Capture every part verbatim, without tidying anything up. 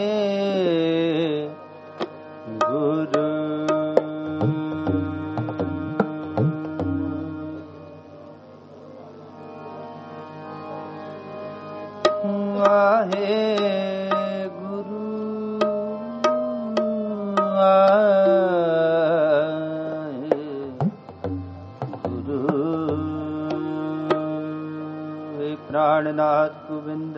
गुरु वाहे गुरु वाहे गुरु हे प्राणनाथ गोविंद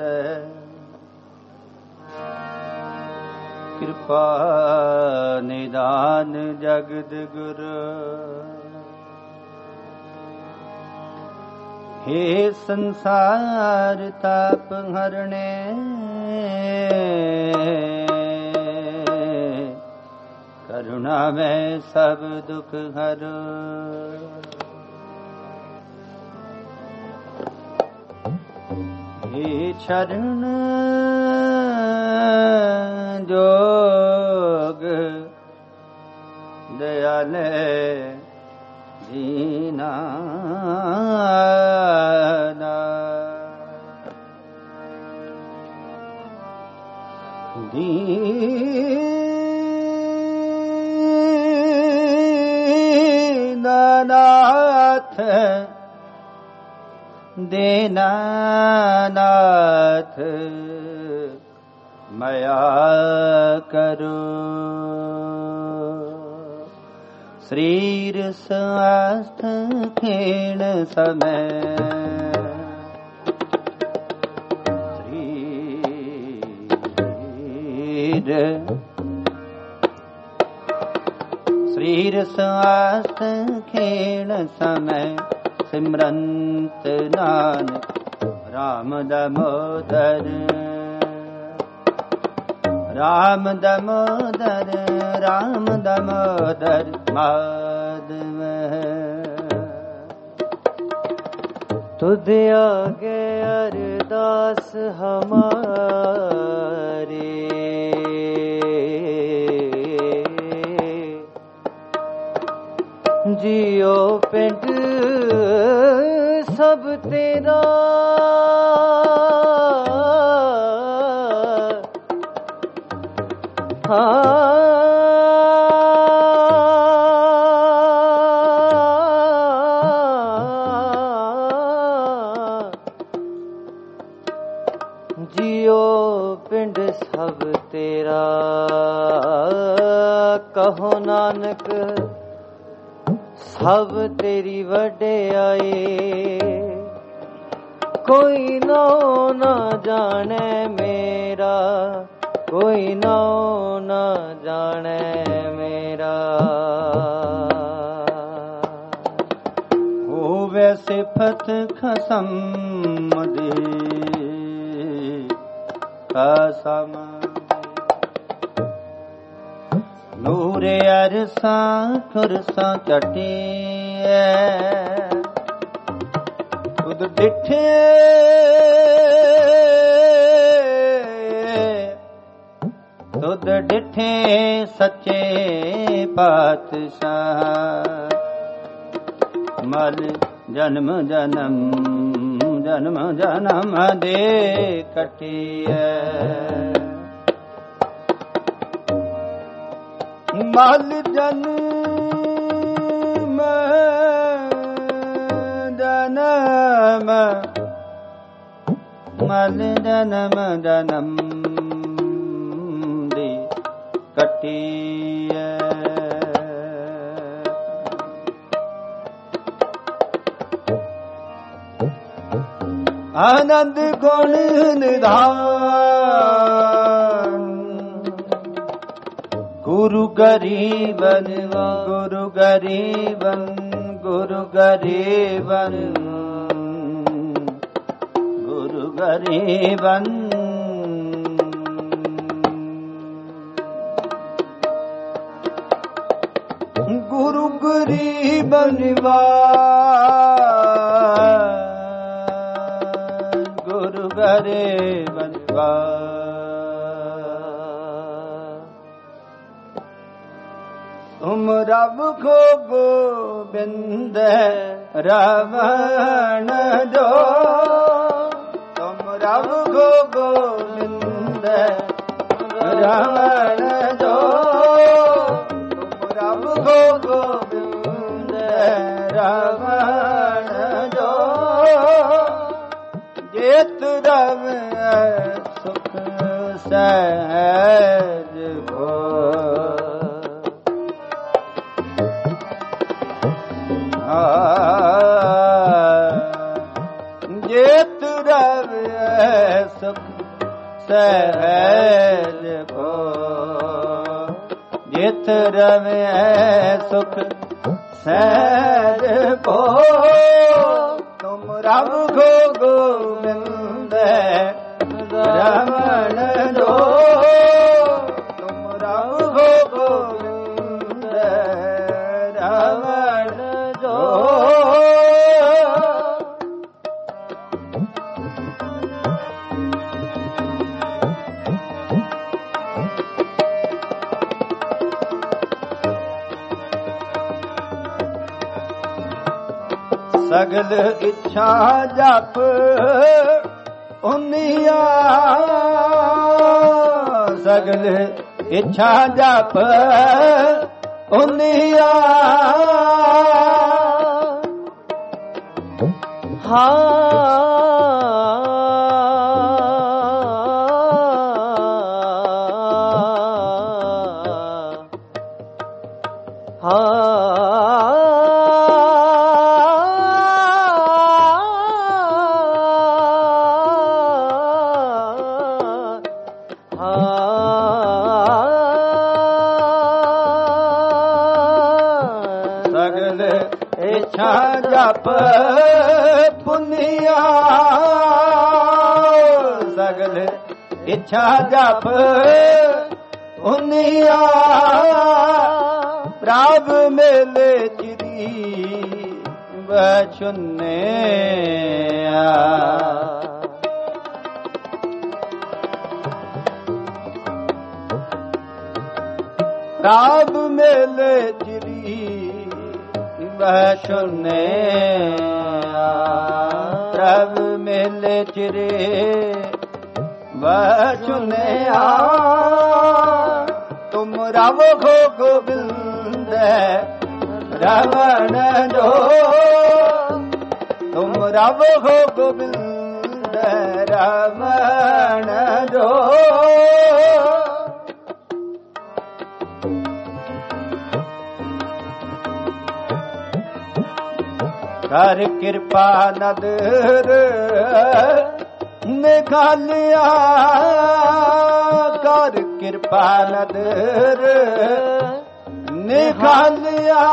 कृपा निदान जगद गुरु हे संसार ताप हरणे करुणा में सब दुख हरो हे शरण जोग दयाले दीना दीनानाथ दीनानाथ मया करो शरीर स्वास्थ्य क्षीण समय शरीर शरीर स्वास्थ्य क्षीण समय सिमरंत नानक राम दामोदर राम दामोदर राम दामोदर माधव तुझ आगे अरदास हमारे जियो पिंड सब तेरा जियो पिंड सब तेरा कहो नानक सब तेरी वड्याई कोई नो न जाने मेरा कोई नो न जाने मेरा होवे सिफत खसम दे कसम नूरे अरसा खुरसा चटे खुद डिठे खुद डिठे सच्चे पातशाह मल जन्म जन्म जन्म जन्म दे कटिए मल जन्म जन्म मल जन्म जन्म दी कटिए आनंद गुण निधान गुरु गरीबन गुरु गरीबन गुरु गरीबन गुरु गरीबन गुरु गरीबन गुरु गरीबन तुम रब को गोविंद रावण जो तुम रब को गोविंद ਰਮਣ ਜੋ ਤੁਮ ਰਬ ਕੋ ਗੋਬਿੰਦ ਰਮਣ ਜੋ ਜੇਤ ਰਵ ਸੁਖ ਸਹਿਜ ਭੋ ਜੇਤ ਰਵ ਸੁਖ ਸਹਿਜ ਭੋ ਜਿਤ ਰਵੈ ਸੁਖ ਸਹਿਜ ਭੋ ਤੁਮ ਰਬ ਕੋ ਗੋਬਿੰਦ ਰਮਣ ਜੋ ਤੁਮ ਰਬ ਕੋ ਗੋਬਿੰਦ ਰਮਣ ਜੋ ਸਗਲ ਇੱਛਾ ਜਪ ਉਨੀਆ ਸਗਲ ਇੱਛਾ ਜਪ ਉਨੀਆ ਹਾਂ ਜਪ ਪੁਨੀਆ ਸਗਲ ਇੱਛਾ ਜਪ ਪੁਨੀਆ ਪ੍ਰਭ ਮੇਲੇ ਚਿਰੀ ਬਚੁਨਿਆ ਪ੍ਰਭ ਮੇਲੇ ਚਿਰੀ ਬਚੁਨਿਆ ਪ੍ਰਭ ਮੇਲੇ ਚਿਰੇ ਬਚੁਨਿਆ ਤੁਮ ਰਬ ਕੋ ਗੋਬਿੰਦ ਰਮਣ ਜੋ ਤੁਮ ਰਬ ਕੋ ਗੋਬਿੰਦ ਰਮਣ ਜੋ ਕਰ ਕਿਰਪਾ ਨਦਰ ਨਿਖਾਲਿਆ ਕਰ ਕਿਰਪਾ ਨਦਰ ਨਿਖਾਲਿਆ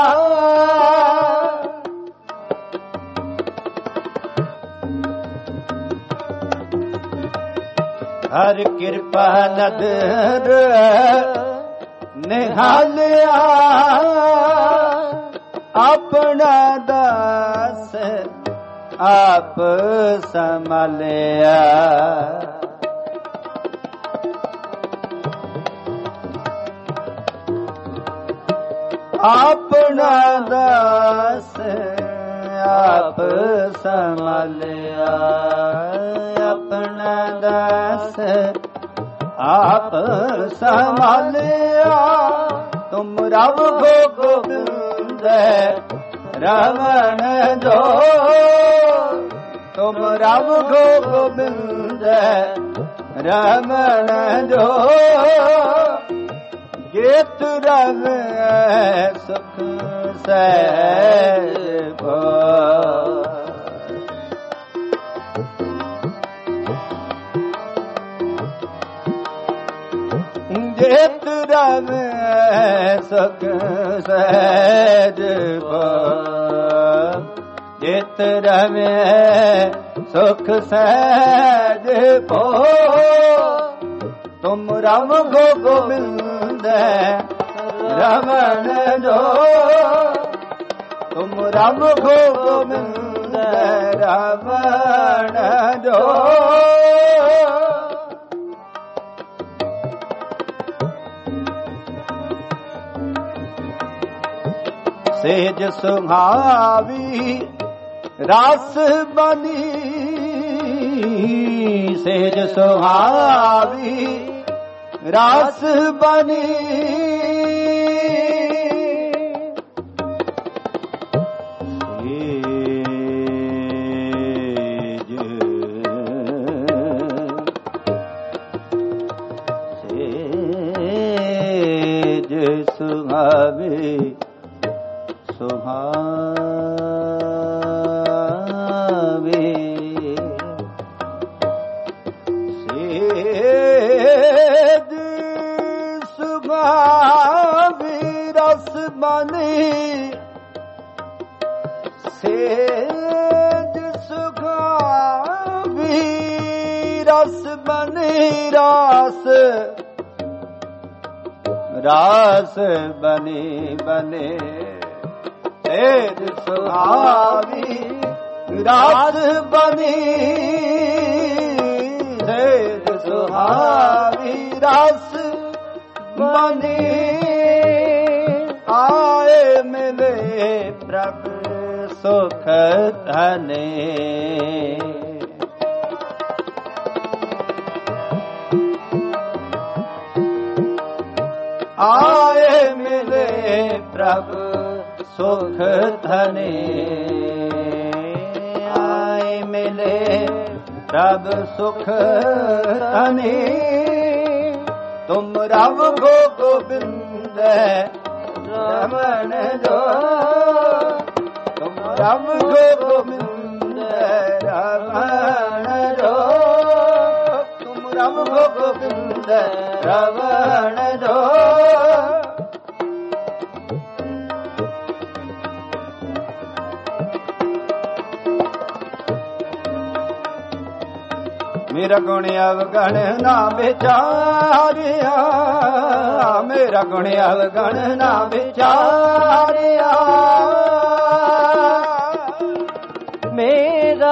ਹਰ ਕਿਰਪਾ ਨਦਰ ਨਿਖਾਲਿਆ ਆਪਣਾ ਦਾਸ ਆਪ ਸੰਭਾਲਿਆ ਆਪਣਾ ਦਾਸ ਆਪ ਸੰਭਾਲਿਆ ਆਪਣਾ ਦਾਸ ਆਪ ਸੰਭਾਲਿਆ ਤੁਮ ਰਬ ਕੋ ਗੋਬਿੰਦ ਰਮਣ ਜੋ ਤੁਮ ਰਬ ਕੋ ਗੋਬਿੰਦ ਰਮਣ ਜੋ ਜੇਤ ਰਵ ਸੁਖ ਸਹਿਜ ਭੋ ਜੇਤ ਰਵ ਸੁਖ ਸਹਿਜ ਭੋ ਜੇਤ ਰਵੈ ਸੁਖ ਸਹਿਜ ਭੋ ਤੁਮ ਰਮ ਗੋ ਗੋਬਿੰਦ ਰਮਣ ਜੋ ਤੁਮ ਰਮ ਗੋ ਗੋਬਿੰਦ ਰਮਣ ਜੋ ਸੇਜ ਸੁਹਾਵੀ ਰਸ ਬਨੀ ਸੇਜ ਸੁਹਾਵੀ ਰਾਸ ਬਣੀ ਸੇਜ ਸੁਹਾਵੇ ਸੁਹਾਵੇ ਸੇਜ ਸੁਹਾਵੇ ਰਸ ਬਣੀ ਸੇਜ ਸੁਹਾਵੇ ਰਸ ਬਣੀ ਰਾਸ ਰਾਸ ਬਨੇ ਬਨੇ ਸੇਜ ਸੁਹਾਵੀ ਰਾਸ ਬਨੀ ਸੇਜ ਸੁਹਾਵੀ ਰਾਸ ਬਨੀ ਆਏ ਮਿਲੇ ਪ੍ਰਭ ਸੁਖ ਧਨੇ ਆਏ ਮਿਲੇ ਪ੍ਰਭ ਸੁਖ ਧਨੇ ਆਏ ਮਿਲੇ ਪ੍ਰਭ ਸੁਖ ਧਨੇ ਤੁਮ ਰਵ ਗੋ ਗੋਬਿੰਦ ਰਮਨ ਜੋ ਤੁਮ ਰਵ ਗੋ ਗੋਬਿੰਦ ਰਮਨ ਜੋ ਤੁਮ ਰਵ ਗੋ ਗੋਬਿੰਦ ਰਮਨ ਜੋ ਮੇਰਾ ਗੁਣ ਅਵਗਣ ਨਾ ਵਿਚਾਰਿਆ ਮੇਰਾ ਗੁਣ ਅਵਗਣ ਨਾ ਵਿਚਾਰਿਆ ਮੇਰਾ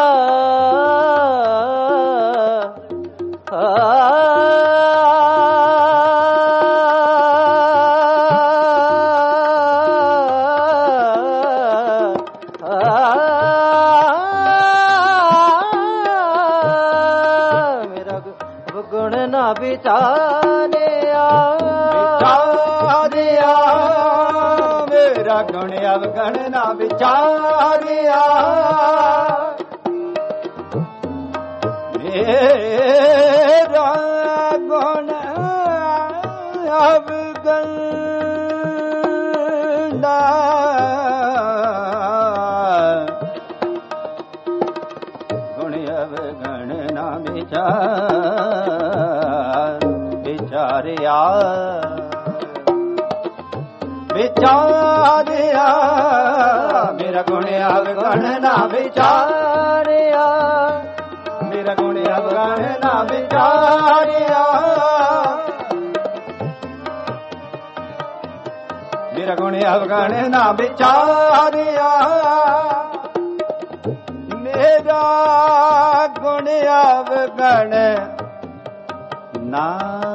ਵਿਚਾਰਿਆ ਵਿਚਾਰਿਆ ਮੇਰਾ ਗੁਣ ਅਵਗਣ ਨਾ ਵਿਚਾਰਿਆ ਮੇਰਾ ਗੁਣ ਅਵਗਣ ਨਾ ਗੁਣ ਅਵਗਣ ਨਾ ਵਿਚਾਰ ਵਿਚਾਰਿਆ ਵਿਚਾਰਿਆ ਮੇਰਾ ਗੁਣ ਅਵਗਣ ਨਾ ਵਿਚਾਰਿਆ ਮੇਰਾ ਗੁਣ ਅਵਗਣ ਨਾ ਵਿਚਾਰਿਆ ਮੇਰਾ ਗੁਣ ਅਵਗਣ ਨਾ ਵਿਚਾਰਿਆ ਮੇਰਾ ਗੁਣ ਅਵਗਣ ਨਾ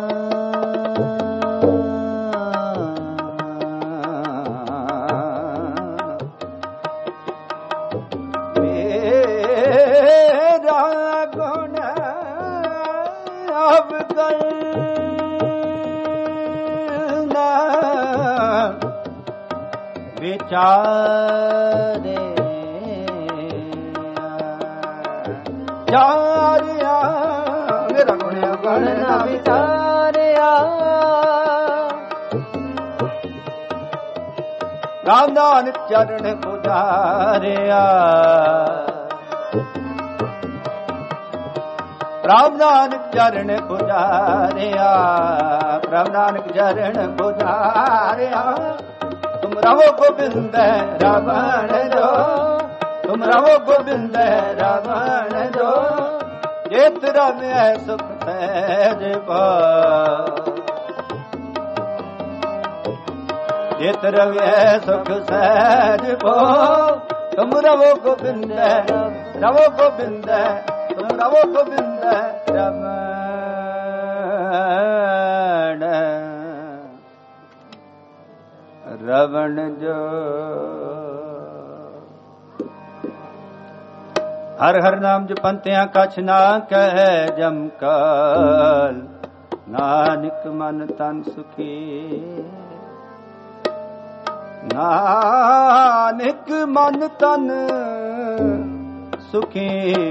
ਮੇਰਾ ਗੁਣ ਅਵਗਣ ਨਾ ਵਿਚਾਰੇ ਚਾਰਿਆ ਮੇਰਾ ਗੁਣ ਅਵਗਣ ਨਾ ਵਿਚਾਰਿਆ ਰਾਮ ਨਾਨਕ ਚਰਨ ਪੁਜਾਰਿਆ ਰਾਮ ਨਾਨਕ ਚਰਨ ਪੁਜਾਰਿਆ ਰਾਮ ਨਾਨਕ ਚਰਨ ਪੁਜਾਰਿਆ ਤੁਮ ਰਵੋ ਗੋਬਿੰਦ ਰਮਨ ਜੋ ਤੁਮ ਰਵੋ ਗੋਬਿੰਦ ਰਮਨ ਜੋ ਚੇਤ ਰਮੈ ਸੁਖ ਸਹਿਜ ਪਾ ਚੇਤ ਰਮੈ ਸੁਖ ਸਹਿਜ ਪਾ ਤੁਮ ਰਵੋ ਗੋਬਿੰਦ ਰਵੋ ਗੋਬਿੰਦ ਤੁਮ ਰਵੋ ਗੋਬਿੰਦ ਰਮਨ ਰਵਣ ਜੋ ਹਰ ਹਰ ਨਾਮ ਜਪੰਤਿਆਂ ਕਛ ਨਾ ਕਹਿ ਜਮ ਕਾਲ ਨਾਨਕ ਮਨ ਤਨ ਸੁਖੀ। ਨਾਨਕ ਮਨ ਤਨ ਸੁਖੀ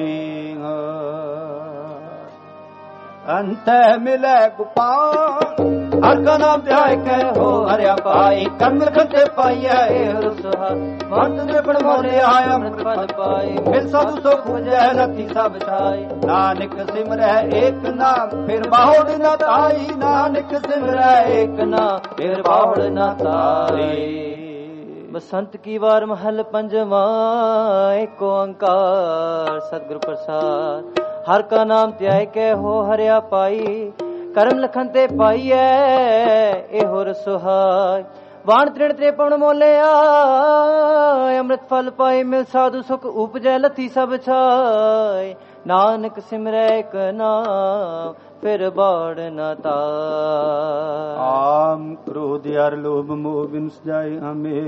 ਅੰਤ ਮਿਲੇ ਗੁਪਾਲ। ਹਰ ਕਾ ਨਾਮ ਧਿਆਇ ਕੈ ਹੋ ਹਰਿਆ ਪਾਈ। ਕਰਮ ਲਖਤੇ ਪਾਈਐ ਇਹ ਰਸਹਾ ਮਤ ਨਿਪਣ ਮੋਲਿਆ ਅੰਮ੍ਰਿਤ ਪਦ ਪਾਈ। ਮਿਲ ਸਾਧੂ ਸੁਖ ਪੁਜੈ ਰਤੀ ਸਭ ਛਾਈ। ਨਾਨਕ ਸਿਮਰੈ ਏਕ ਨਾਮ ਫਿਰ ਬਾਹੁੜ ਨਾ ਤਾਈ। ਨਾਨਕ ਸਿਮਰੈ ਏਕ ਨਾਮ ਫਿਰ ਬਾਹੁੜ ਨਾ ਤਾਈ। ਬਸੰਤ ਕੀ ਵਾਰ ਮਹਲ ਪੰਜਵਾਂ ਏਕ ਓੰਕਾਰ ਸਤਿਗੁਰ ਪ੍ਰਸਾਦ। ਹਰ ਕਾ ਨਾਮ ਧਿਆਇ ਕੈ ਹੋ ਹਰਿਆ ਪਾਈ। ਕਰਮ ਲਖਨ ਤੇ ਪਾਈਐ ਇਹੋ ਰਸੋਹਾਈ। ਵਾਣ ਤ੍ਰਿਣ ਤੇ ਪਉਣ ਮੋਲਿਆ ਅੰਮ੍ਰਿਤ ਫਲ ਪਾਈ। ਮਿਲ ਸਾਧੂ ਸੁਖ ਉਪਜੈ ਲਥੀ ਸਭ ਛਾਈ। ਨਾਨਕ ਸਿਮਰੈ ਏਕ ਨਾਮ ਫਿਰ ਬਾੜ ਨਾ ਤਾਈ। ਆਮ ਕ੍ਰੋਧ ਅਰ ਲੋਭ ਮੋਹ ਬਿਨ ਸਜਾਏ ਹਮੇ।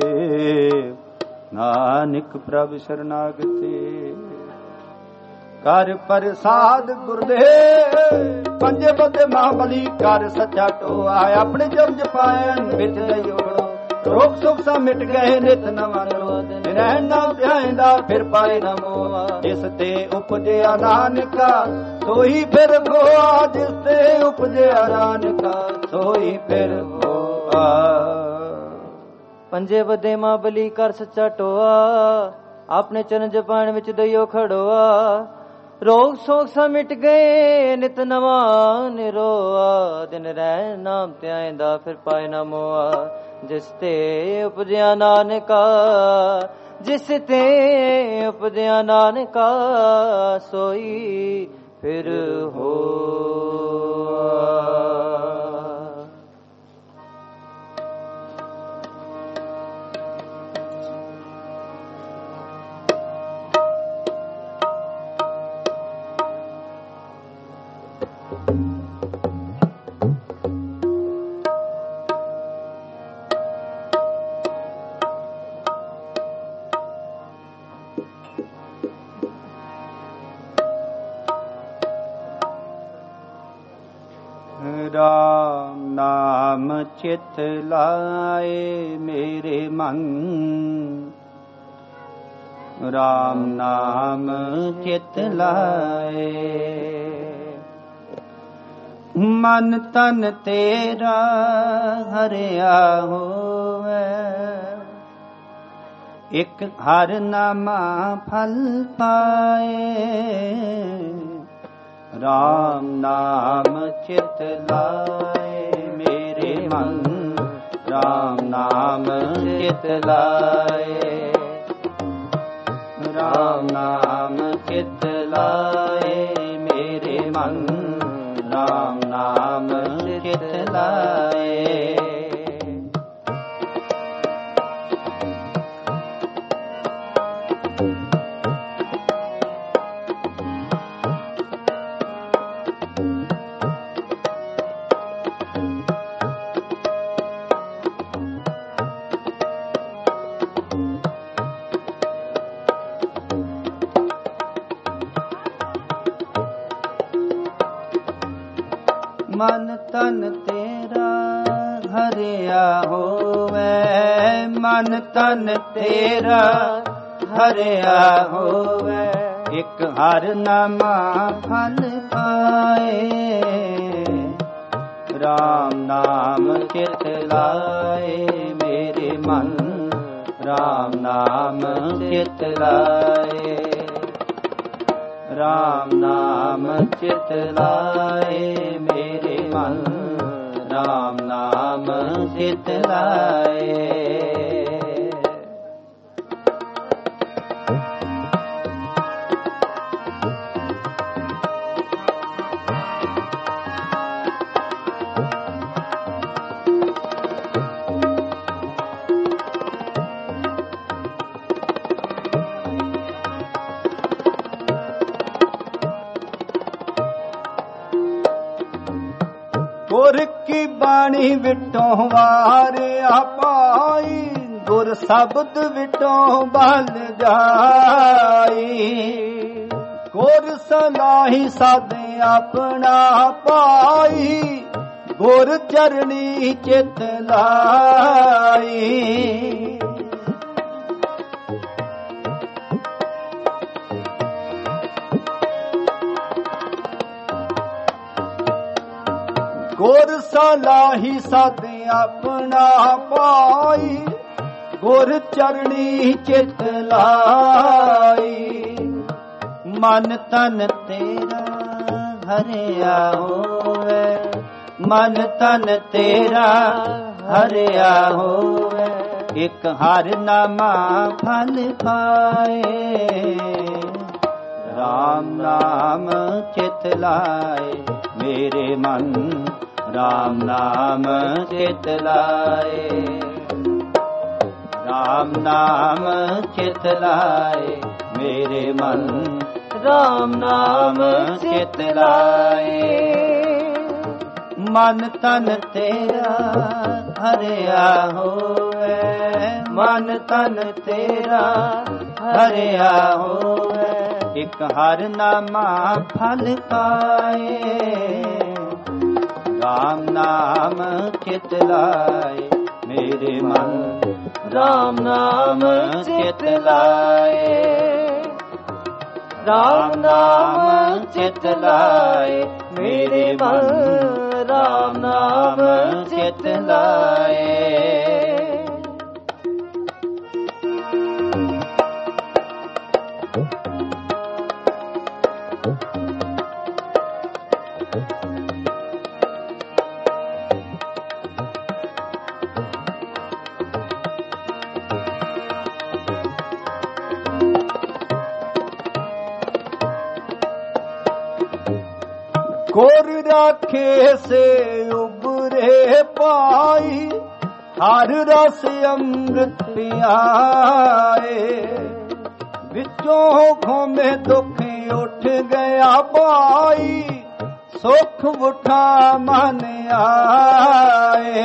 ਨਾਨਕ ਪ੍ਰਭ ਸ਼ਰਨਾਗਤੇ ਕਰ ਪ੍ਰਸਾਦ ਗੁਰਦੇਵ। ਪੰਜੇ ਬੰਦੇ ਮਹਾਬਲੀ ਕਰ ਸੱਚਾ ਟੋਆ। ਆਪਣੇ ਜਮ ਜਪਾਇਨ ਵਿੱਚ ਲਈ ਓੜੋ। ਰੋਗ ਸੁਖ ਸਭ ਮਿਟ ਗਏ ਨਿਤ ਨਵਾਂ ਲੋ। ਰਹਿਣ ਨਾਮ ਧਿਆਇਂਦਾ ਫਿਰ ਪਾਏ ਨਾ ਮੋਆ। ਜਿਸ ਤੇ ਉਪਜਿਆ ਨਾਨਕਾ ਸੋਈ ਫਿਰ ਗੋਆ। ਜਿਸ ਤੇ ਉਪਜਿਆ ਨਾਨਕਾ ਸੋਈ ਫਿਰ ਗੋਆ। ਪੰਜੇ ਬੰਦੇ ਮਹਾਬਲੀ ਕਰ ਸੱਚਾ ਟੋਆ। ਆਪਣੇ ਚਰਨ ਜਪਾਇਣ ਵਿੱਚ ਦਈਓ ਖੜੋਆ। ਰੋਗ ਸੋਗ ਸਭ ਮਿਟ ਗਏ ਨਿਤ ਨਵਾਂ ਨਿਰੋਆ। ਦਿਨ ਰਹਿ ਨਾਮ ਧਿਆਇਂਦਾ ਫਿਰ ਪਾਏ ਨਾ ਮੋਆ। ਜਿਸ ਤੇ ਉਪਜਿਆ ਨਾਨਕਾ ਜਿਸ ਤੇ ਉਪਜਿਆ ਨਾਨਕਾ ਸੋਈ ਫਿਰ ਹੋਆ। ਰਾਮ ਨਾਮ ਚਿਤ ਲਾਏ ਮੇਰੇ ਮਨ। ਰਾਮ ਨਾਮ ਚਿਤ ਲਾਏ। ਮਨ ਤਨ ਤੇਰਾ ਹਰਿਆ ਹੋਵੇ। ਇੱਕ ਹਰ ਨਾਮਾ ਫਲ ਪਾਏ। ਰਾਮ ਨਾਮ ਚਿਤ ਲਾਏ ਮੇਰੇ ਮਨ। ਰਾਮ ਨਾਮ ਚਿਤ ਲਾਏ। ਰਾਮ ਨਾਮ ਚਿਤ ਲਾਏ ਮੇਰੇ ਮਨ। ਰਾਮ ਨਾਮ ਚਿਤ ਲਾਏ। ਮਨ ਤਨ ਤੇਰਾ ਹਰਿਆ ਹੋਵੇ। ਮਨ ਤਨ ਤੇਰਾ ਹਰਿਆ ਹੋਵੇ। ਇੱਕ ਹਰ ਨਾਮਾ ਫਲ ਪਾਏ। ਰਾਮ ਨਾਮ ਚਿਤ ਲਾਏ ਮੇਰੇ ਮਨ। ਰਾਮ ਨਾਮ ਚਿਤ ਲਾਏ। ਰਾਮ ਨਾਮ ਚਿਤ ਲਾਏ ਮੇਰੇ ਮਨ। ਰਾਮ ਨਾਮ ਚਿਤ ਲਾਏ। ਗੁਰ ਕੀ ਬਾਣੀ ਵਿਟੋਂ ਵਾਰਿਆ ਪਾਈ। ਗੁਰ ਸ਼ਬਦ ਵਿਟੋਂ ਬਲ ਜਾਈ। ਗੁਰ ਸਲਾਹੀ ਸਾਧ ਆਪਣਾ ਪਾਈ। ਗੁਰ ਚਰਣੀ ਚਿਤ ਲਾਈ। ਗੁਰ ਸਲਾਹੀ ਸਦ ਆਪਣਾ ਪਾਈ, ਗੁਰ ਚਰਣੀ ਚਿਤ ਲਾਈ। ਮਨ ਤਨ ਤੇਰਾ ਹਰਿਆ ਹੋਵੇ, ਮਨ ਤਨ ਤੇਰਾ ਹਰਿਆ ਹੋਵੇ। ਇਕ ਹਰਿ ਨਾਮਾ ਫਲ ਪਾਏ, ਰਾਮ ਨਾਮ ਚਿਤ ਲਾਏ। ਮੇਰੇ ਮਨ ਰਾਮ ਨਾਮ ਚਿਤ ਲਾਏ, ਰਾਮ ਨਾਮ ਚਿਤ ਲਾਏ। ਮੇਰੇ ਮਨ ਰਾਮ ਨਾਮ ਚਿਤ ਲਾਏ। ਮਨ ਤਨ ਤੇਰਾ ਹਰਿਆ ਹੋਵੇ, ਮਨ ਤਨ ਤੇਰਾ ਹਰਿਆ ਹੋਵੇ। ਇਕ ਹਰਿ ਨਾਮਾ ਫਲ ਪਾਏ, ਰਾਮ ਨਾਮ ਚਿਤ ਲਾਏ। ਮੇਰੇ ਮਨ ਰਾਮ ਨਾਮ ਚਿਤ ਲਾਏ, ਰਾਮ ਨਾਮ ਚਿਤ ਲਾਏ। ਮੇਰੇ ਮਨ ਰਾਮ ਨਾਮ ਚਿਤ ਲਾਏ। ਗੁਰ ਰਾਖੇ ਸੇ ਉਬਰੇ ਪਾਈ, ਹਰ ਰਸ ਅੰਮ੍ਰਿਤ ਪਿਆਏ। ਵਿੱਚੋਂ ਘੋਮੇ ਦੁੱਖ ਉੱਠ ਗਿਆ ਪਾਈ, ਸੁਖ ਉਠਾ ਮਨ ਆਏ।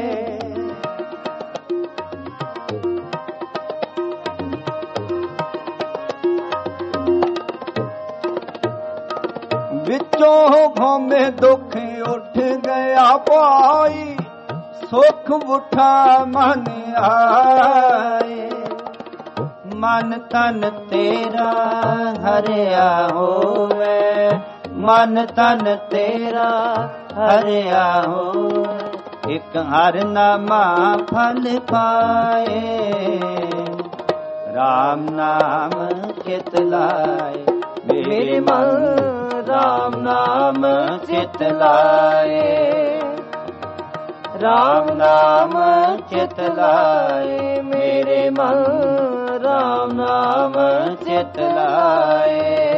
ਵਿੱਚੋਂ ਘੋਮੇ ਦੁੱਖ ਉੱਠ ਗਿਆ ਪਾਈ, ਸੁਖ ਉਠਾ ਮਨ ਆਏ। ਮਨ ਤਨ ਤੇਰਾ ਹਰਿਆ ਹੋਵੇ, ਮਨ ਤਨ ਤੇਰਾ ਹਰਿਆ ਹੋਵੇ। ਇਕ ਹਰਿ ਨਾਮਾ ਫਲ ਪਾਏ, ਰਾਮ ਨਾਮ ਚਿਤ ਲਾਏ। ਮੇਰੇ ਮਨ ਰਾਮ ਨਾਮ ਚਿਤ ਲਾਏ, ਰਾਮ ਨਾਮ ਚਿਤ ਲਾਏ। ਮੇਰੇ ਮਨ ਰਾਮ ਨਾਮ ਚਿਤ ਲਾਏ।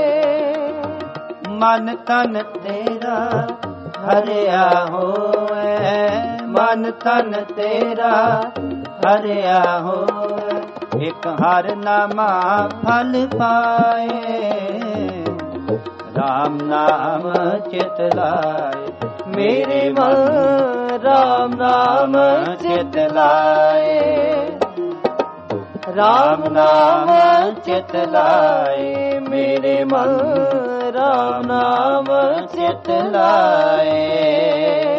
ਮਨ ਤਨ ਤੇਰਾ ਹਰਿਆ ਹੋਵੇ, ਮਨ ਤਨ ਤੇਰਾ ਹਰਿਆ ਹੋਵੇ। ਇਕ ਹਰਿ ਨਾਮਾ ਫਲ ਪਾਏ, ਰਾਮ ਨਾਮ ਚਿਤ ਲਾਏ। ਮੇਰੇ ਮਨ ਰਾਮ ਨਾਮ ਚਿਤ ਲਾਏ, ਰਾਮ ਨਾਮ ਚਿਤ ਲਾਏ। ਮੇਰੇ ਮਨ ਰਾਮ ਨਾਮ ਚਿਤ ਲਾਏ।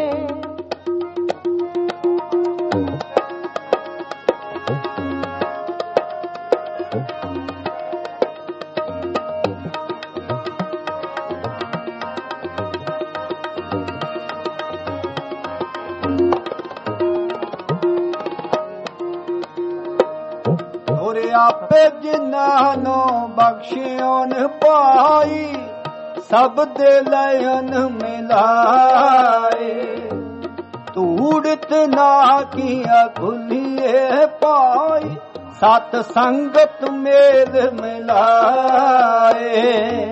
ਆਪੇ ਜਿਨ੍ਹਾਂ ਨੂੰ ਬਖਸ਼ਿਓਨ ਪਾਈ, ਸਭ ਦੇ ਲਯਨ ਮਿਲਾਏ। ਧੂੜਤ ਨਾ ਕੀਆ ਖੁੱਲੀਏ ਪਾਈ, ਸਤ ਸੰਗਤ ਮੇਲ ਮਿਲਾਏ।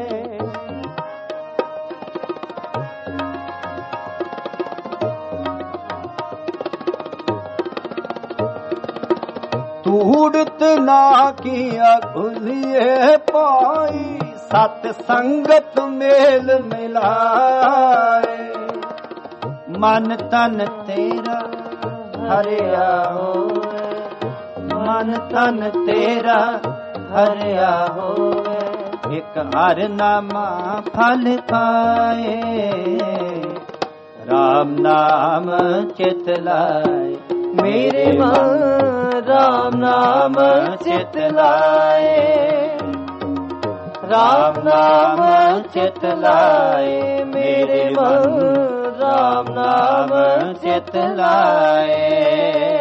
ਧੂੜਤ ਨਾ ਕੀਆ ਖੁੱਲੀਏ ਪਾਈ, ਸਤ ਸੰਗਤ ਮੇਲ ਮਿਲਾਏ। ਮਨ ਤਨ ਤੇਰਾ ਹਰਿਆ ਹੋਵੇ, ਮਨ ਤਨ ਤੇਰਾ ਹਰਿਆ ਹੋਵੇ। ਇਕ ਹਰਿ ਨਾਮਾ ਫਲ ਪਾਏ, ਰਾਮ ਨਾਮ ਚਿਤ ਲਾਏ ਮੇਰੇ ਮਨ ਰਾਮ ਨਾਮ ਚਿਤ ਲਾਏ, ਰਾਮ ਨਾਮ ਚਿਤ ਲਾਏ ਮੇਰੇ ਮਨ ਰਾਮ ਨਾਮ ਚਿਤ ਲਾਏ।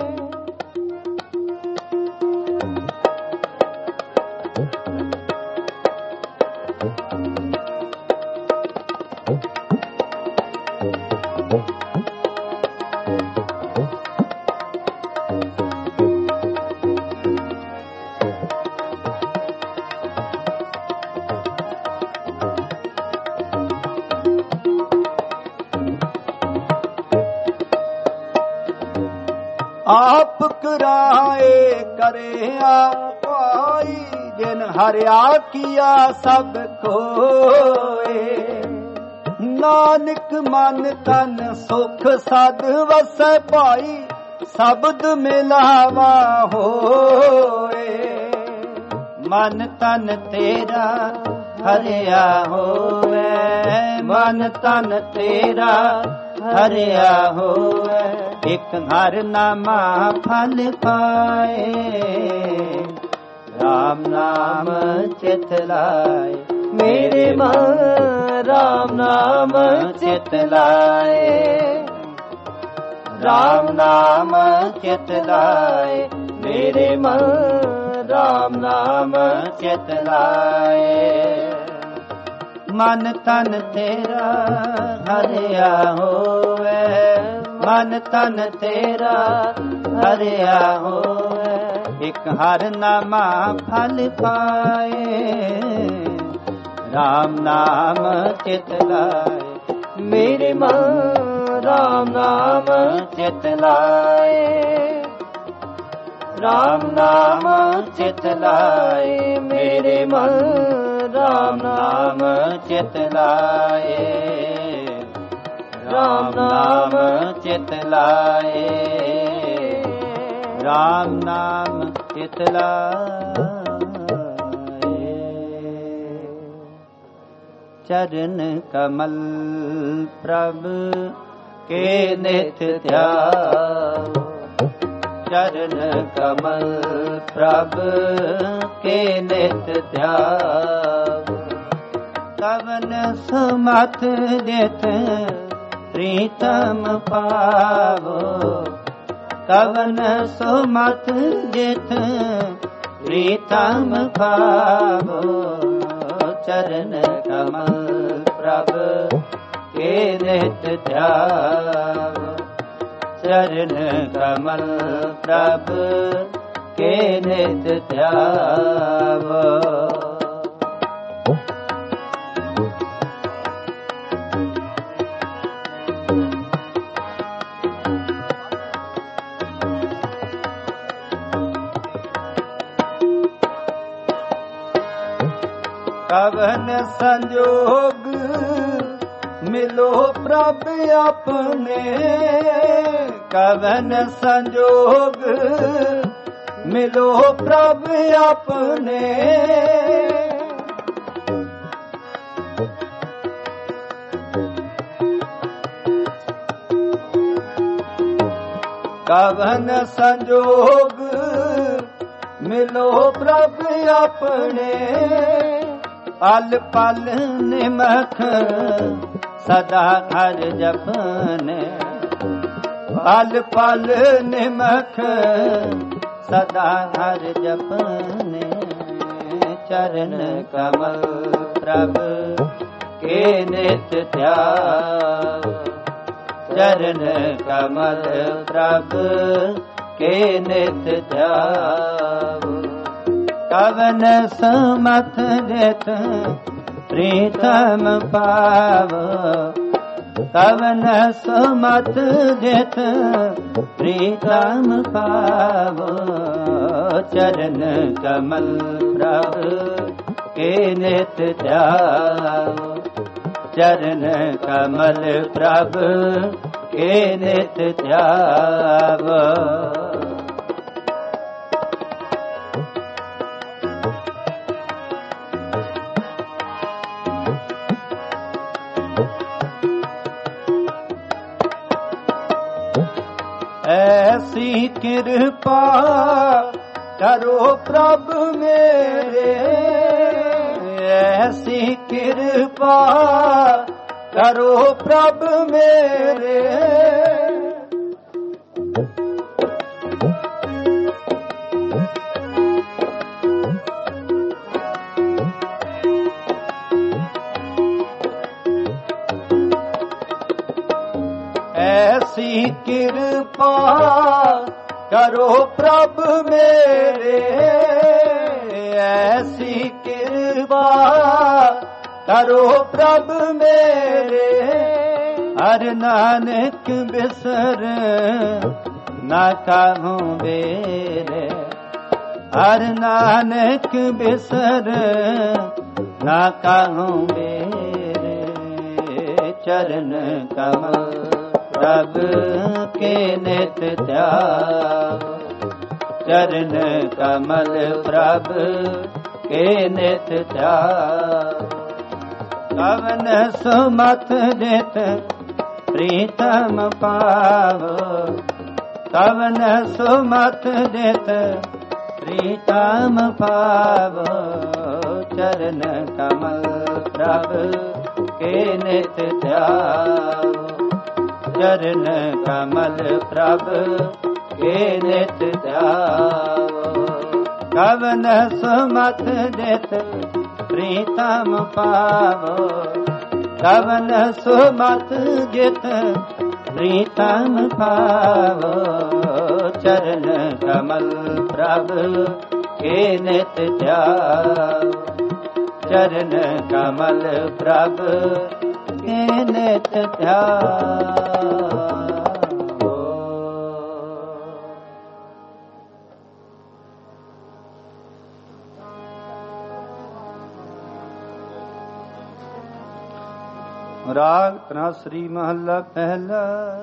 ਆਪ ਕਰਾਏ ਕਰੇ ਆਪਾਈ, ਜਿਨ ਹਰਿਆ ਕੀਆ ਸਭ ਕੋਏ। ਨਾਨਕ ਮਨ ਤਨ ਸੁਖ ਸਦ ਵਸੈ ਭਾਈ, ਸ਼ਬਦ ਮਿਲਾਵਾ ਹੋਏ। ਮਨ ਤਨ ਤੇਰਾ ਹਰਿਆ ਹੋਵੇ, ਮਨ ਤਨ ਤੇਰਾ ਹਰਿਆ ਹੋਵੇ। ਇਕ ਹਰ ਨਾਮਾ ਫਲ ਪਾਏ, ਰਾਮ ਨਾਮ ਚਿਤ ਲਾਏ ਮੇਰੇ ਮਨ ਰਾਮ ਨਾਮ ਚਿਤ ਲਾਏ, ਰਾਮ ਨਾਮ ਚਿਤ ਲਾਏ ਮੇਰੇ ਮਨ ਰਾਮ ਨਾਮ ਚਿਤ ਲਾਏ। ਮਨ ਤਨ ਤੇਰਾ ਹਰਿਆ ਹੋਵੇ, ਮਨ ਤਨ ਤੇਰਾ ਹਰਿਆ ਹੋਵੇ। ਇਕ ਹਰ ਨਾਮਾ ਫਲ ਪਾਏ, ਰਾਮ ਨਾਮ ਚਿਤ ਲਾਏ ਮੇਰੇ ਮਨ ਰਾਮ ਨਾਮ ਚਿਤ ਲਾਏ, ਰਾਮ ਨਾਮ ਚਿਤ ਲਾਏ ਮੇਰੇ ਮਨ ਰਾਮ ਨਾਮ ਚਿਤ ਲਾਏ, ਰਾਮ ਨਾਮ ਚਿਤ ਲਾਏ, ਰਾਮ ਨਾਮ ਚਿਤ ਲਾਏ। ਚਰਨ ਕਮਲ ਪ੍ਰਭ ਕੇ ਨਿਤ ਧਿਆਵ, ਚਰਨ ਕਮਲ ਪ੍ਰਭ ਕੇ ਨਿਤ ਧਿਆਵ। ਕਵਨ ਸਮਤ ਜਿਤ ਪ੍ਰੀਤਮ ਪਾਵੋ, ਕਵਨ ਸੁਮਤ ਜਿਤ ਪ੍ਰੀਤਮ ਪਾਵੋ। ਚਰਨ ਕਮਲ ਪ੍ਰਭ ਕੇ ਨਿਤ ਧਿਆਵ, ਚਰਨ ਕਮਲ ਪ੍ਰਭ ਕੇ ਨਿਤ ਧਿਆਵ। ਕਵਨ ਸੰਜੋਗ ਮਿਲੋ ਪ੍ਰਭ ਆਪਣੇ, ਕਵਨ ਸੰਜੋਗ ਮਿਲੋ ਪ੍ਰਭ ਆਪਣੇ। ਕਵਨ ਸੰਜੋਗ ਮਿਲੋ ਪ੍ਰਭ ਆਪਣੇ। ਪਲ ਪਲ ਨਿਮਖ ਸਦਾ ਹਰ ਜਪਨੇ, ਪਲ ਪਲ ਨਿਮਖ ਸਦਾ ਹਰ ਜਪਨੇ। ਚਰਨ ਕਮਲ ਪ੍ਰਭ ਕੇ ਨਿਤ ਧਿਆਵ, ਚਰਨ ਕਮਲ ਪ੍ਰਭ ਕੇ ਨਿਤ ਧਿਆਵ। ਕਵਨ ਸਮਤ ਜਿਤ ਪ੍ਰੀਤਮ ਪਾਵ, ਕਵਨ ਸਮਤ ਜਿਤ ਪ੍ਰੀਤਮ ਪਾਵ। ਚਰਨ ਕਮਲ ਪ੍ਰਭ ਕੇ ਨਿਤ ਧਿਆਵ, ਚਰਨ ਕਮਲ ਪ੍ਰਭ ਕੇ ਨਿਤ ਧਿਆਵ। ਐਸੀ ਕਿਰਪਾ ਕਰੋ ਪ੍ਰਭ ਮੇਰੇ, ਐਸੀ ਕਿਰਪਾ ਕਰੋ ਪ੍ਰਭ ਮੇਰੇ। ਐਸੀ ਕਿਰਪਾ ਕਰੋ ਪ੍ਰਭ ਮੇਰੇ, ਐਸੀ ਕਿਰਪਾ ਕਰੋ ਪ੍ਰਭ ਮੇਰੇ। ਹਰ ਨਾਨਕ ਬਿਸਰ ਨਾ ਕਾਹੂ ਮੇਰੇ, ਹਰ ਨਾਨਕ ਬਿਸਰ ਨਾ ਕਾਹੂ ਮੇਰੇ। ਚਰਨ ਕਮਲ ਪ੍ਰਭ ਕੇ ਨਿਤ ਧਿਆਵ, ਚਰਨ ਕਮਲ ਪ੍ਰਭ ਕੇ ਨਿਤ ਧਿਆਵ। ਕਵਨ ਸੁਮਤ ਦਿਤ ਪ੍ਰੀਤਮ ਪਾਵ, ਕਵਨ ਸੁਮਤ ਦਿਤ ਪ੍ਰੀਤਮ ਪਾਵ। ਚਰਨ ਕਮਲ ਪ੍ਰਭ ਕੇ ਨਿਤ ਧਿਆਵ, ਚਰਨ ਕਮਲ ਪ੍ਰਭ ਕੇ ਨਿਤ ਧਿਆਵ। ਕਵਨ ਸੁਮਤ ਦਿਤ ਪ੍ਰੀਤਮ ਪਾਵੋ, ਕਵਨ ਸੁਮਤ ਦਿਤ ਪ੍ਰੀਤਮ ਪਾਵੋ। ਚਰਨ ਕਮਲ ਪ੍ਰਭ ਕੇ ਨਿਤ ਧਿਆਵ, ਚਰਨ ਕਮਲ ਪ੍ਰਭ ਕੇ ਨਿਤ ਧਿਆਵ। ਰਾਗ ਤਨਾਸਰੀ ਮਹੱਲਾ ਪਹਿਲਾ।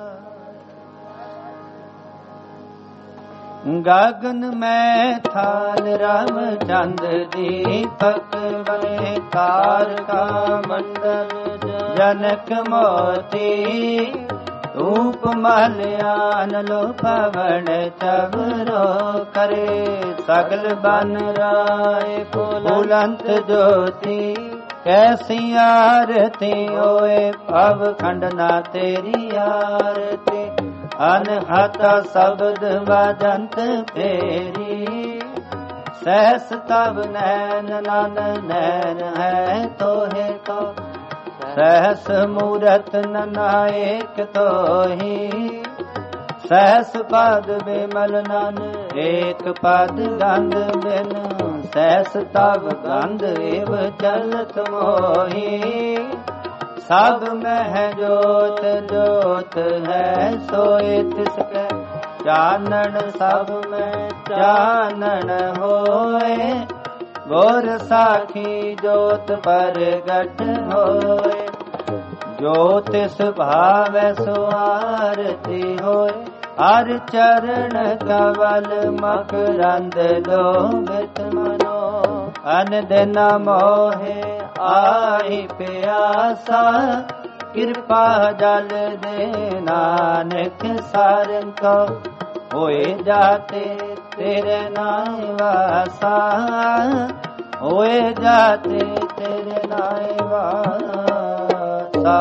ਗਗਨ ਮੈਂ ਥਾਲ ਰਾਮ ਚੰਦ ਦੀਪਕ ਬਨੇ, ਤਾਰਕਾ ਮੰਡਲ ਜਨਕ ਮੋਤੀ। ਧੂਪ ਮਹਲਿਆਨ ਲੋ ਪਵਨ ਚਵਰੋ ਕਰੇ, ਸਗਲ ਬਨ ਰਾਏ ਬੁਲੰਤ ਜੋਤੀ। ਕੈਸੀ ਆਰਤੀ ਹੋਏ ਭਵ ਖੰਡਨਾ ਤੇਰੀ ਆਰਤੀ। ਅਨਹਤ ਸ਼ਬਦ ਵਜੰਤ ਫੇਰੀ, ਸਹਿਸ ਤਵ ਨੈਨ ਨਨ ਨੈਨ ਹੈ ਤੋਹਿ ਕੋ। ਸਹਿਸ ਮੂਰਤ ਨਨਾਇਕ ਤੋਹੀ, ਸਹਿਸ ਪਦ ਬਿਮਲ ਨਨ ਏਕ ਪਦ ਗੰਧ ਬਿਨ। ਸਹਿਸ ਤਵ ਗੰਧ ਏਵ ਚਲਤ ਮੋਹੀ। ਸਭ ਮਹਿ ਜੋਤ ਜੋਤ ਹੈ ਸੋਇ ਤਿਸਕੈ, ਚਾਨਣ ਸਭ ਮੈਂ ਚਾਨਣ ਹੋਏ। ਗੁਰ ਸਾਖੀ ਜੋਤ ਪ੍ਰਗਟ ਹੋਏ, ਜੋ ਤਿਸ ਭਾਵੈ ਸੋ ਆਰਤੀ ਹੋਏ। ਹਰ ਚਰਨ ਕਵਲ ਮਕਰੰਦ ਲੋਭਿਤ ਮਨੋ। ਅਨ ਦਿਨ ਮੋਹਿ ਆਈ ਪਿਆਸਾ, ਕਿਰਪਾ ਜਲ ਦੇ ਨਾਨਕ ਸਾਰਨ ਕੋ। ਹੋਏ ਜਾਤੇ ਤੇਰੇ ਨਾਮ ਵਾਸਾ, ਹੋਏ ਜਾਤੇ ਤੇਰੇ ਨਾਮ ਵਾਸਾ।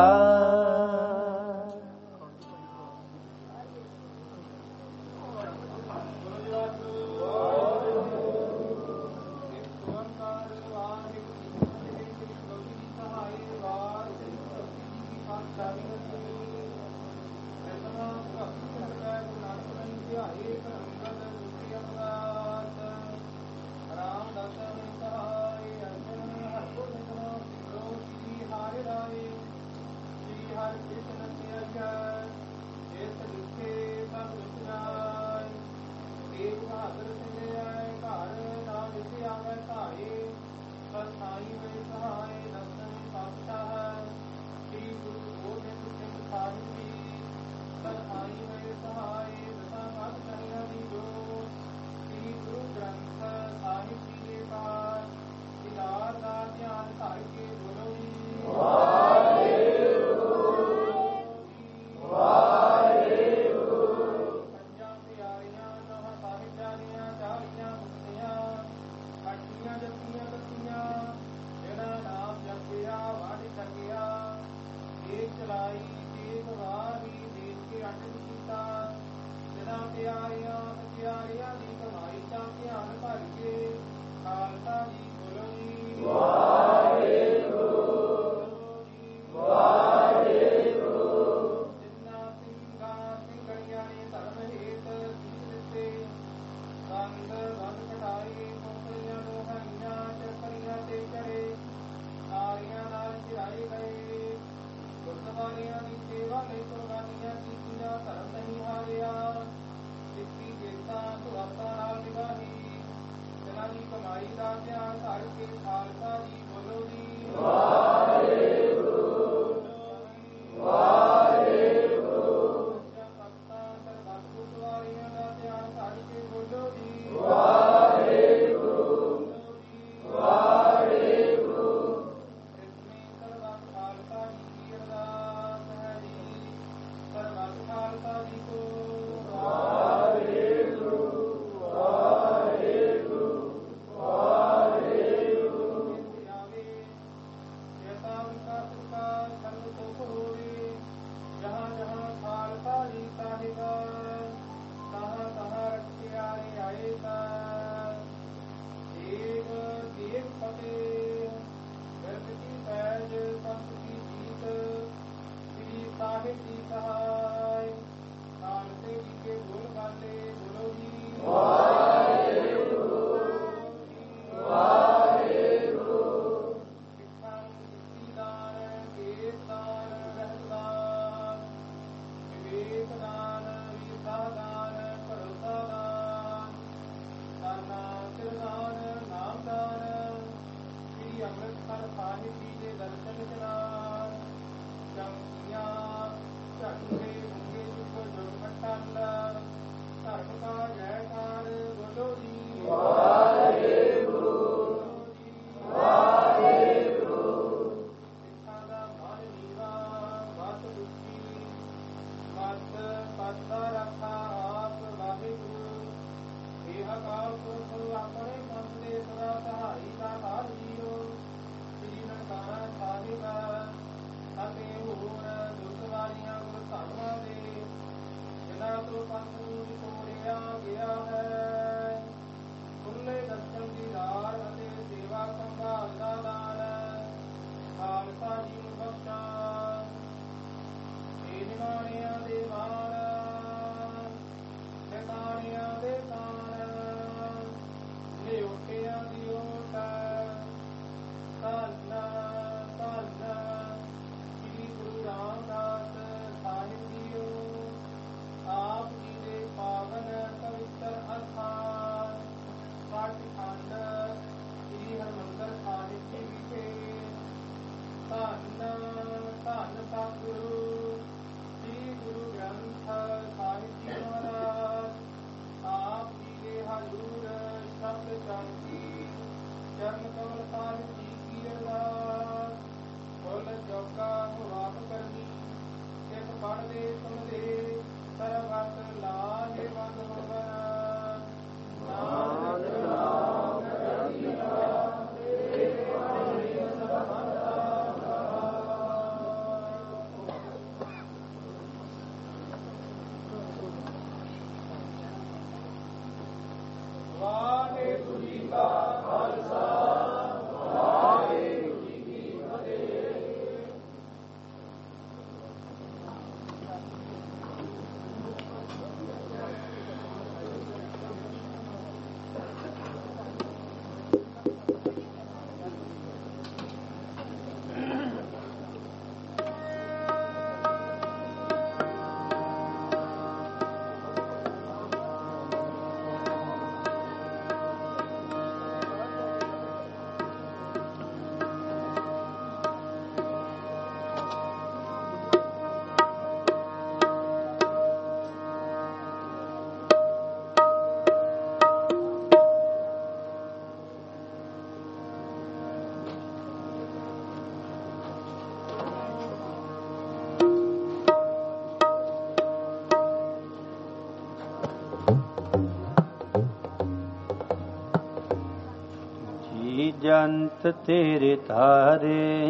ਜੰਤ ਤੇਰੇ ਤਾਰੇ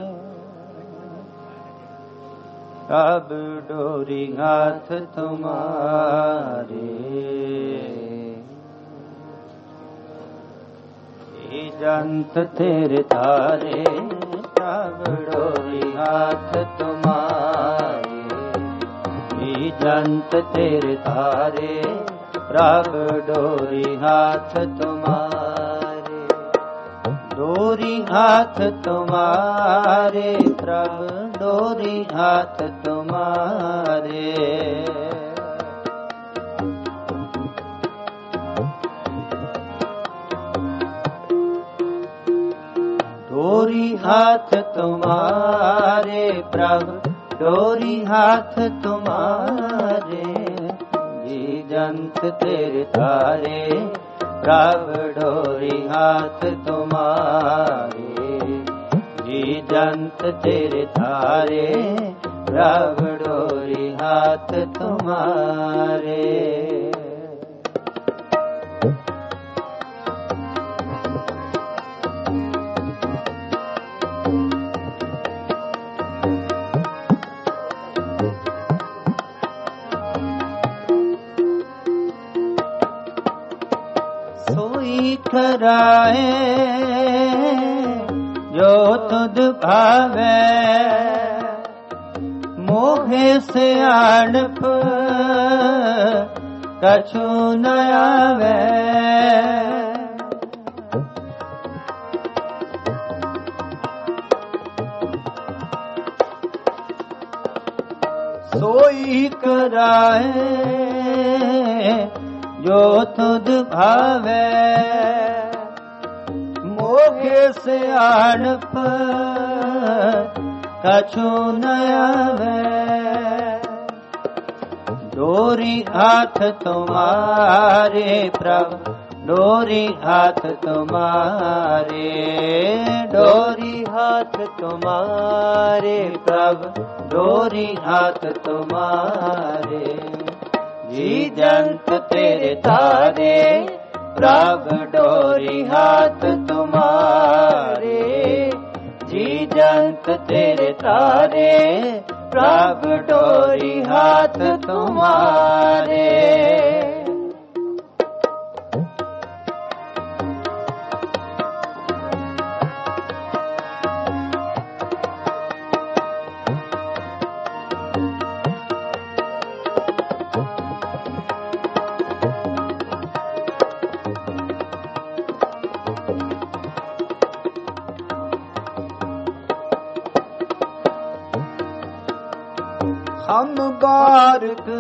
ਅਬ ਡੋਰੀ ਹੱਥ ਤੁਮਾਰੇ ਇਹ ਜੰਤ ਤੇਰੇ ਤਾਰੇ ਅਬ ਡੋਰੀ ਹੱਥ ਤੁਮਾਰੇ ਇਹ ਜੰਤ ਤੇਰੇ ਤਾਰੇ ਪ੍ਰਭ ਡੋਰੀ ਹੱਥ ਤੁਮਾਰੇ डोरी हाथ तुम्हारे प्रभ डोरी हाथ तुम्हारे डोरी हाथ तुम्हारे प्रभ डोरी हाथ तुम्हारे जी जंत तेरे तारे प्रभ डोरी हाथ तुम्हारे जी जंत तेरे तारे प्रभ डोरी हाथ तुम्हारे कराए जो तुद भावे मोहे से आड़प कछु न आवे सोई कराए जो तुद भावे मोहे से आड़प कछु न आवे डोरी हाथ तुम्हारे प्रभु डोरी हाथ तुम्हारे डोरी हाथ तुम्हारे प्रभु डोरी हाथ तुम्हारे जी जंत तेरे तारे प्रभु डोरी हाथ तुम्हारे जी जंत तेरे तारे प्रभ डोरी हाथ तुम्हारे। हम बारक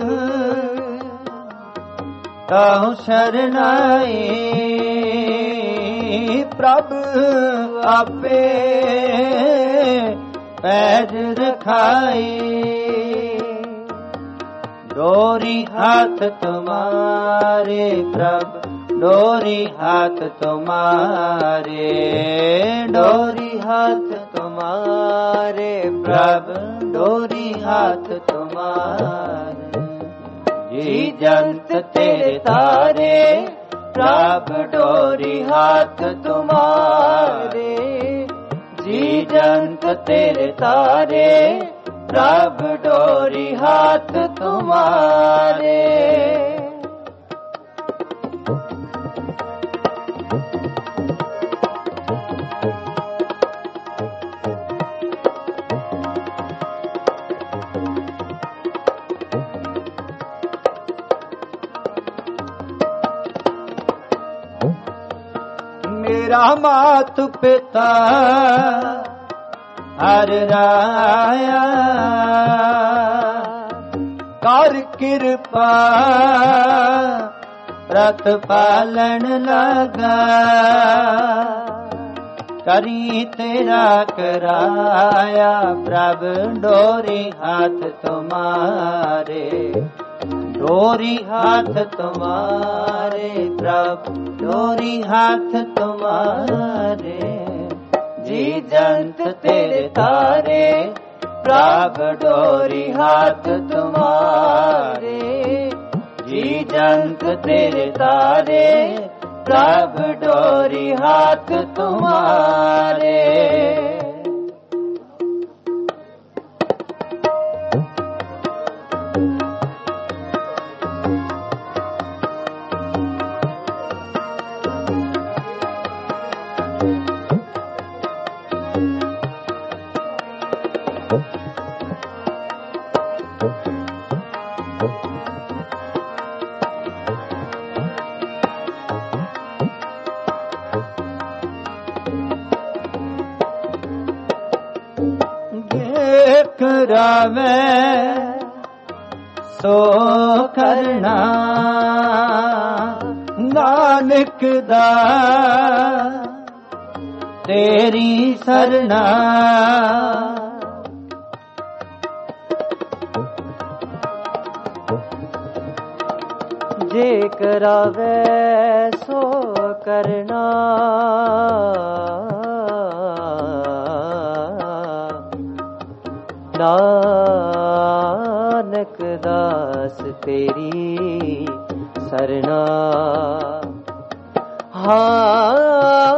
ताहु शरणाई, प्रभ आपे पैर रखाई। डोरी हाथ तुम्हारे प्रभ, डोरी हाथ तुम्हारे, डोरी हाथ तुम्हारे प्रभ, डोरी हाथ तुम्हारे। जी जंत तेरे तारे प्रभ, डोरी हाथ तुम्हारे। जी जंत तेरे तारे प्रभ, डोरी हाथ तुम्हारे। मेरा मात पिता हर राया, कर कृपा रत पालन लगा। करी तेरा कराया प्रभ, डोरी हाथ तुम्हारे। डोरी हाथ तुम्हारे प्रभ, डोरी हाथ तुम्हारे। जी जंत तेरे तारे प्रभ, डोरी हाथ तुम्हारे। जी जंत तेरे तारे प्रभ, डोरी हाथ तुम्हारे। करावे सो करना, नानक दा तेरी सरना। जे करावे सो करना, नानक दास तेरी सरना। हाँ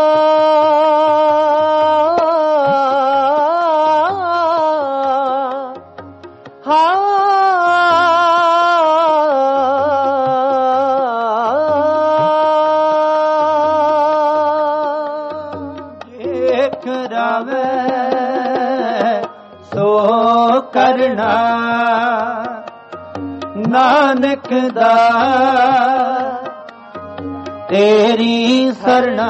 करना, नानक दा तेरी सरना।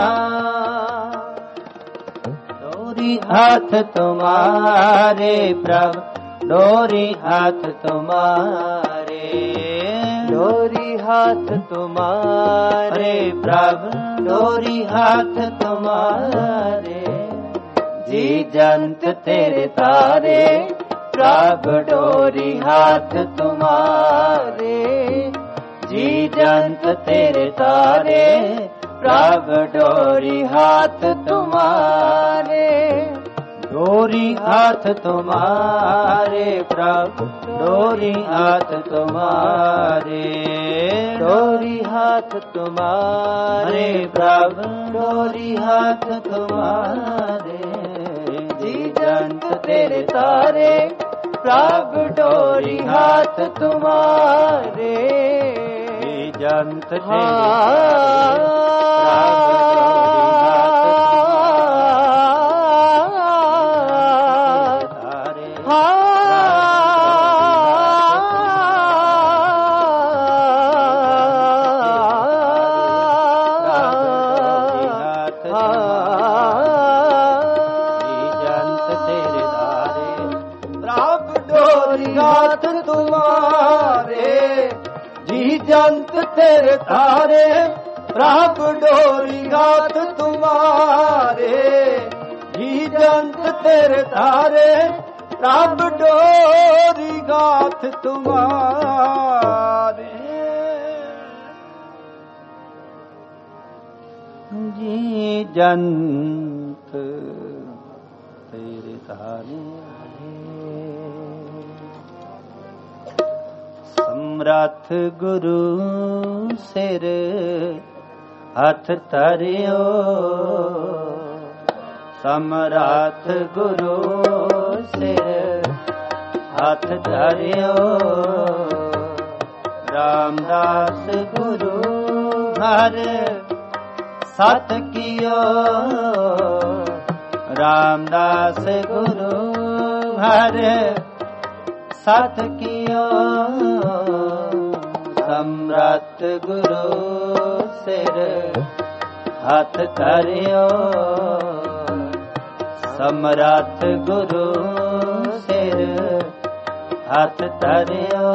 डोरी हाथ तुम्हारे प्रभ, डोरी हाथ तुम्हारे। डोरी हाथ तुम्हारे प्रभ, डोरी हाथ तुम्हारे। जी जंत तेरे तारे प्रभ, डोरी हाथ तुम्हारे। जी जंत तेरे तारे प्रभ, डोरी हाथ तुम्हारे। डोरी हाथ तुम्हारे प्रभ, डोरी हाथ तुम्हारे। डोरी हाथ तुम्हारे प्रभ, डोरी हाथ तुम्हारे। जी जंत तेरे तारे प्रभ डोरी हाथ तुम्हारे जंत जंत तेरे तारे प्रभ डोरी हाथ तुम्हारे जी जंत तेरे तारे प्रभ डोरी हाथ तुम्हारे जी जंत तेरे तारे समरथ गुरु सिर हथ धरियो समरथ गुरु सिर हथ धरियो रामदास गुरु हर सत कियो रामदास गुरु हर सत कियो समरथ गुरु सिर हथ धरियो समरथ गुरु सिर हथ धरियो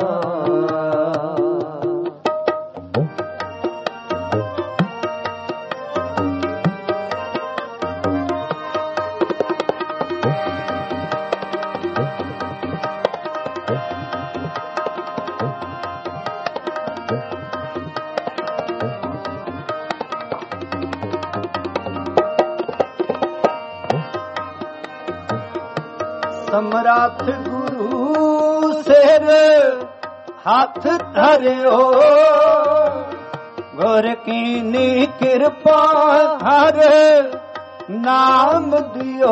समरथ गुरु सिर हाथ धरियो गुर कीनी कृपा हर नाम दियो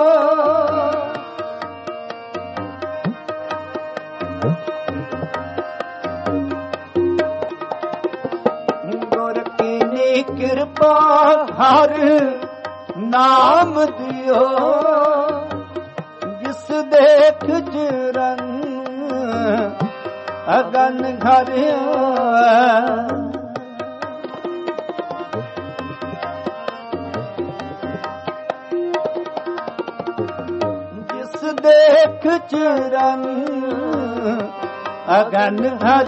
गुर कीनी कृपा हर नाम दियो देख जरन अगन घर जिस देख जरन अगन घर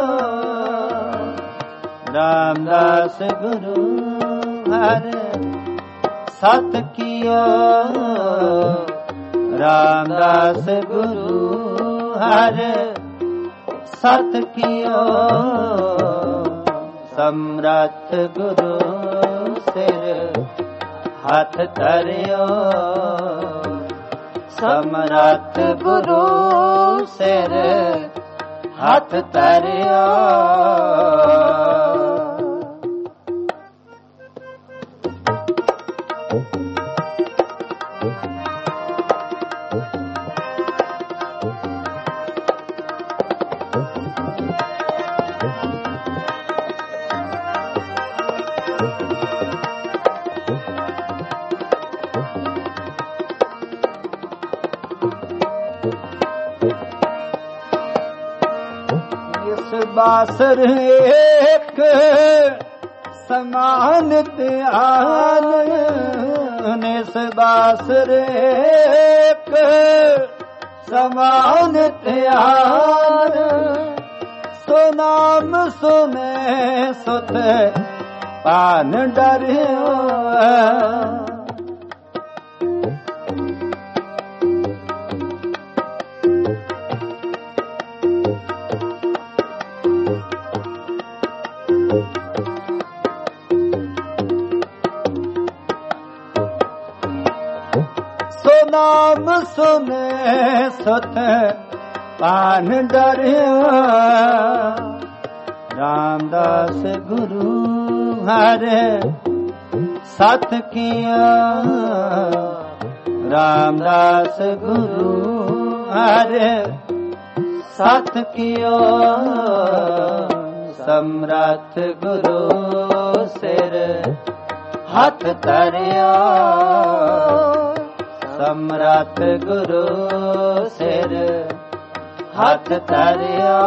रामदास गुरु हर सत कियो रामदास गुरु हर सत कियो समरथ गुरु सिर हाथ धरियो समरथ गुरु सिर हाथ धरियो बासर एक समान ध्यान निस बासर एक समान ध्यान सो नाम सुने सुत पान डरियो नाम सुने सुत पान डरियो रामदास गुरु हर सत किया रामदास गुरु ਹਰ ਸਤ ਕੀਓ ਸਮਰੱਥ ਗੁਰੂ ਸਿਰ ਹੱਥ ਧਰਿਓ ਸਮਰੱਥ ਗੁਰੂ ਸਿਰ ਹੱਥ ਧਰਿਓ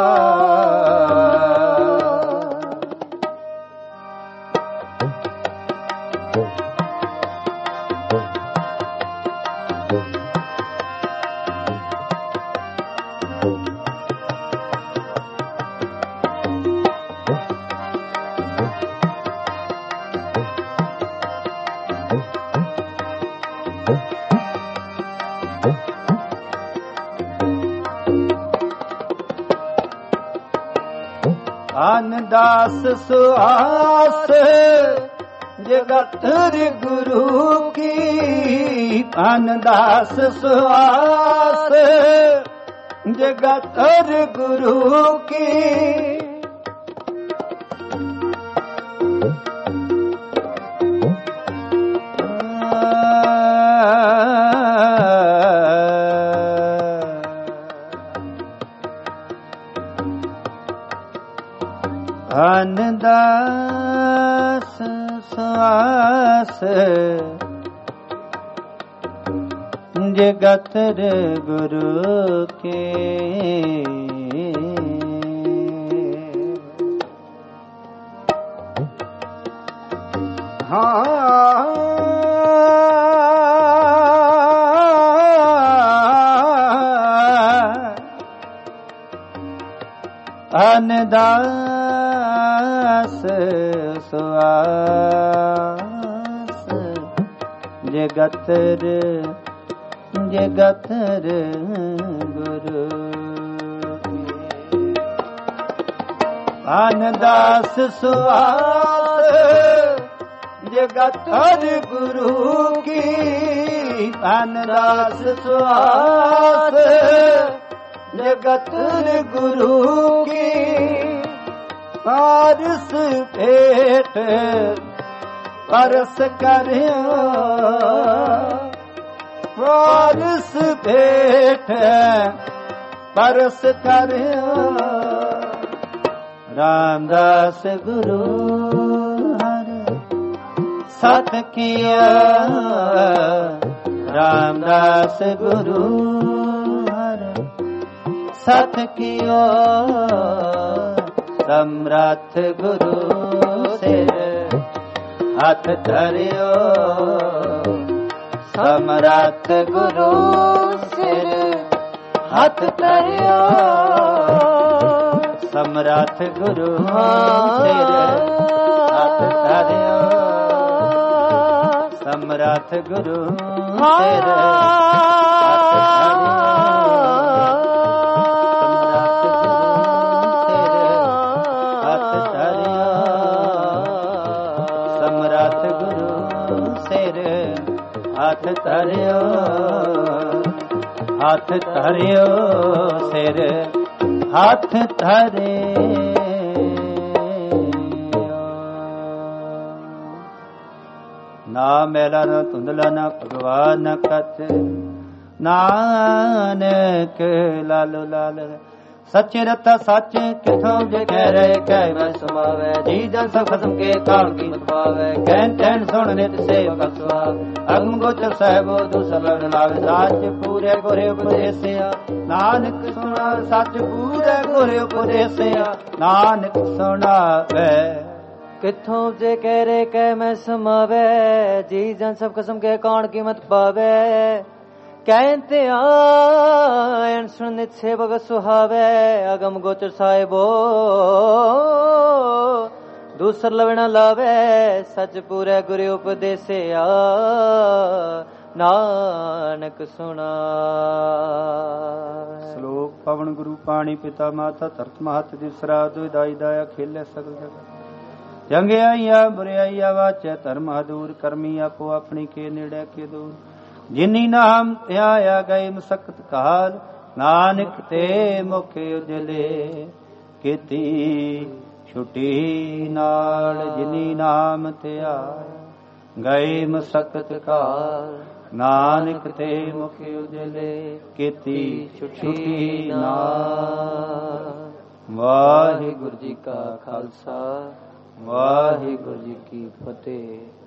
ਅਨਦਾਸ ਸੁਆਸ ਜਗਤ ਗੁਰੂ ਕੀ ਅਨਦਾਸ ਸੁਆਸ ਜਗਤ ਗੁਰੂ ਕੀ ਅਨਦਾਸ ਸੁਆਸ ਜਗਤ ਗੁਰੂ ਕੇ ਹਾਂ ਅਨਦਾਸ ਸੁਆਸ ਜਗਤ ਜਗਤ ਗੁਰੂ ਅਨਦਾਸ ਸੁਆਸ ਜਗਤ ਗੁਰੂ ਕੀ ਅਨਦਾਸ ਸੁਆਸ ਜਗਤ ਗੁਰੂ ਕੀ ਪਾਰਸ ਭੇਟ ਪਰਸ ਕਰਿਓ ਪਾਰਸ ਭੇਟ ਪਰਸ ਕਰਿਓ ਰਾਮਦਾਸ ਗੁਰੂ ਹਰ ਸਤ ਕੀਆ ਰਾਮਦਾਸ ਗੁਰੂ ਹਰ ਸਤ ਕੀਓ ਸਮਰੱਥ ਗੁਰੂ ਸਿਰ ਹੱਥ ਧਰਿਓ ਸਮਰੱਥ ਗੁਰੂ ਸਿਰ ਹੱਥ ਧਰਿਓ ਸਮਰੱਥ ਗੁਰੂ ਸਿਰ ਹੱਥ ਧਰਿਓ ਸਮਰੱਥ ਗੁਰੂ ਸਿਰ ਹੱਥ ਧਰਿਓ ਹੱਥ ਧਰਿਓ ਸਿਰ ਹੱਥ ਧਰਿਓ ਨਾ ਮੈਲਾ ਨਾ ਧੁੰਦਲਾ ਨਾ ਭਗਵਾਨ ਨਾ ਕਥ ਨਾਨਕ ਲਾਲੋ ਲਾਲ ਸੱਚੇ ਰਤਾ ਸੱਚ ਕਿਥੋਂ ਜੇ ਕਹਿ ਰਹੇ ਕਹਿ ਮੈਂ ਸਮਾਵੇ ਜੀ ਜਨ ਸਭ ਖਸਮ ਕੇ ਕਾਲ ਕੀਮਤ ਪਾਵੇ ਕਹਿਣ ਤੈਨ ਸੁਣ ਨਿਤ ਸੇਵਕ ਸੁਆਵ ਅਗਮ ਗੋਚਰ ਸਾਹਿਬੋ ਦੁਸਲਨ ਲਾਵੇ ਸੱਚ ਪੂਰੇ ਗੁਰੇ ਉਪਦੇਸਿਆ ਨਾਨਕ ਸੁਣਾ ਸੱਚ ਪੂਰੇ ਗੁਰੇ ਉਪਦੇਸਿਆ ਨਾਨਕ ਸੁਣਾਵੇ ਕਿਥੋਂ ਜੇ ਕਹਿ ਰਹੇ ਕਹਿ ਮੈਂ ਸਮਾਵੇ ਜੀ ਜਨ ਸਭ ਖਸਮ ਕੇ ਕਾਲ ਕੀਮਤ ਪਾਵੇ ਕਹਿੰਦੇ ਆਣ ਸੁਣ ਨਿਤ ਸੇਵਕ ਸੁਹਾਵੇ ਅਗਮ ਗੋਚਰ ਸਾਹਿਬੋ ਦੂਸਰ ਲਵਣਾ ਲਾਵੇ ਸੱਚ ਪੂਰੇ ਗੁਰੂ ਉਪਦੇਸਿਆ ਨਾਨਕ ਸੁਣਾ ਸ਼ਲੋਕ ਪਵਨ ਗੁਰੂ ਪਾਣੀ ਪਿਤਾ ਮਾਤਾ ਧਰਤ ਮਹਤ ਦਿਸਰਾ ਦੁਇਦਾਈ ਦਾਇਆ ਖੇਲੇ ਸਗਲ ਜਗਤ ਚੰਗਿਆਈਆ ਬੁਰਿਆਈਆ ਵਾਚੈ ਧਰਮ ਦੂਰ ਕਰਮੀ ਆਪੋ ਆਪਣੀ ਕੇ ਨੇੜੇ ਕੇ ਦੂਰ ਜਿਨੀ ਨਾਮ ਧਿਆਇਆ ਗਏ ਮਸਕਤ ਕਾਲ ਨਾਨਕ ਤੇ ਮੁਖ ਉਜਲੇ ਕੀਤੀ ਛੁਟੀ ਨਾਲ ਜਿਨੀ ਨਾਮ ਧਿਆਇਆ ਗਏ ਮਸਕਤ ਕਾਲ ਨਾਨਕ ਤੇ ਮੁਖ ਉਜਲੇ ਕੀਤੀ ਛੁਟੀ ਨਾਮ। ਵਾਹਿਗੁਰੂ ਜੀ ਕਾ ਖਾਲਸਾ ਵਾਹਿਗੁਰੂ ਜੀ ਕੀ ਫਤਿਹ।